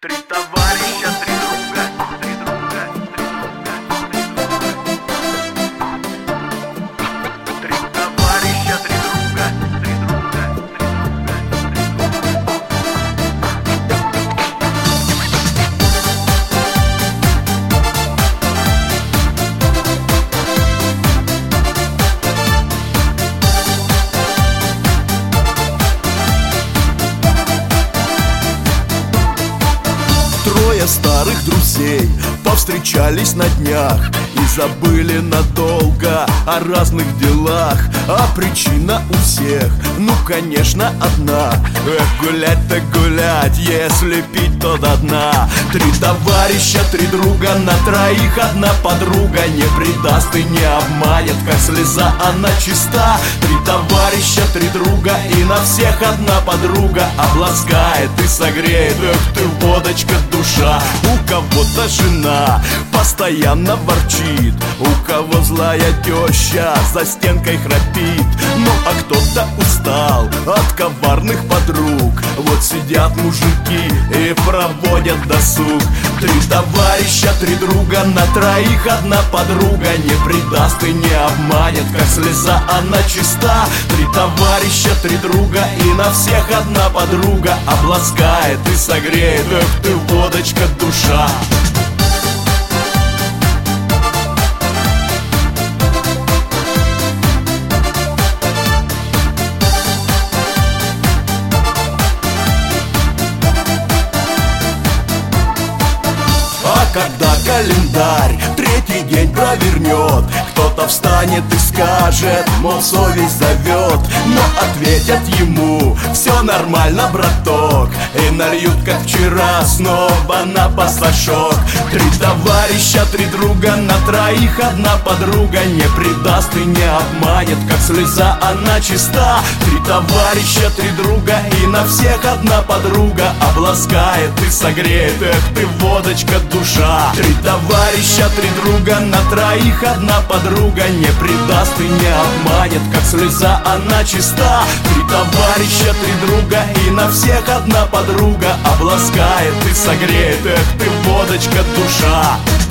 Три товарища, три друга, три друга, три друга. Три товарища, три друга, три друга, Трое старых друзей повстречались на днях и забыли надолго о разных делах. А причина у всех, ну конечно, одна: эх, гулять-то гулять, если пить, то до дна. Три товарища, три друга, на троих одна подруга. Не предаст и не обманет, как слеза она чиста. Три товарища, три друга, и на всех одна подруга. Обласкает и согреет, эх ты, водочка, душа. У кого-то жена постоянно ворчит, у кого злая теща за стенкой храпит. Ну а кто-то устал от коварных подруг. Вот сидят мужики и проводят досуг. Три товарища, три друга, на троих одна подруга. Не предаст и не обманет, как слеза она чиста. Три товарища, три друга, и на всех одна подруга. Обласкает и согреет, эх ты, водочка, душа. Когда календарь третий день провернет, кто-то встанет и скажет, мол, совесть зовет. Но ответят ему: все нормально, браток. И нальют, как вчера, снова на пасашок. Три товарища, три друга, на троих одна подруга. Не предаст и не обманет, как слеза она чиста. Три товарища, три друга, и на всех одна подруга. Обласкает и согреет, эх ты, водочка, душа. Три товарища, три друга, на троих одна подруга. Не предаст и не обманет, как слеза она чиста. Три товарища, три друга, и на всех одна подруга. Обласкает и согреет, эх ты, водочка, душа.